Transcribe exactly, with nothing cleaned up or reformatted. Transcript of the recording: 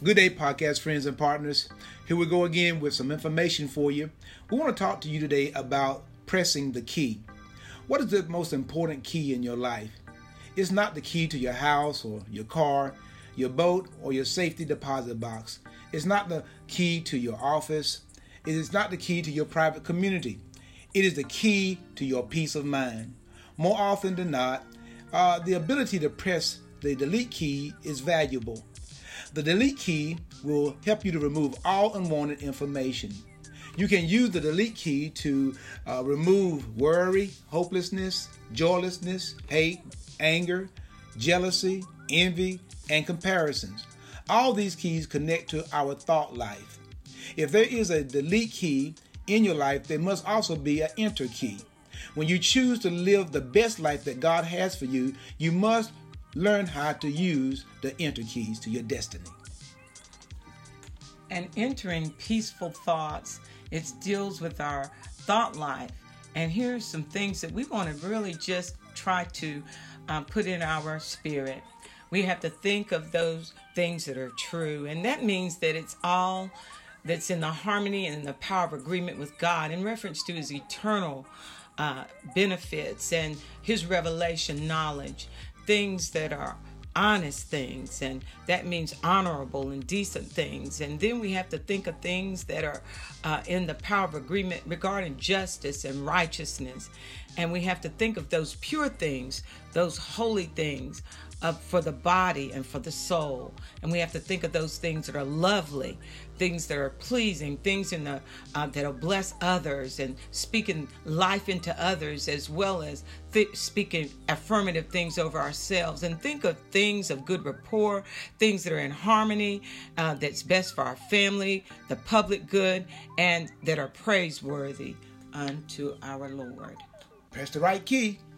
Good day, podcast friends and partners. Here we go again with some information for you. We want to talk to you today about pressing the key. What is the most important key in your life? It's not the key to your house or your car, your boat, or your safety deposit box. It's not the key to your office. It is not the key to your private community. It is the key to your peace of mind. More often than not, uh, the ability to press the delete key is valuable. The delete key will help you to remove all unwanted information. You can use the delete key to uh, remove worry, hopelessness, joylessness, hate, anger, jealousy, envy, and comparisons. All these keys connect to our thought life. If there is a delete key in your life, there must also be an enter key. When you choose to live the best life that God has for you, you must learn how to use the enter keys to your destiny. And entering peaceful thoughts, it deals with our thought life. And here's some things that we want to really just try to um, put in our spirit. We have to think of those things that are true. And that means that it's all that's in the harmony and in the power of agreement with God in reference to his eternal uh, benefits and his revelation knowledge. Things that are honest things, and that means honorable and decent things. And then we have to think of things that are uh, in the power of agreement regarding justice and righteousness. And we have to think of those pure things, those holy things uh, for the body and for the soul. And we have to think of those things that are lovely, things that are pleasing, things in the uh, that'll bless others and speaking life into others, as well as th- speaking affirmative things over ourselves. And think of things of good rapport, things that are in harmony, uh, that's best for our family, the public good, and that are praiseworthy unto our Lord. Press the right key.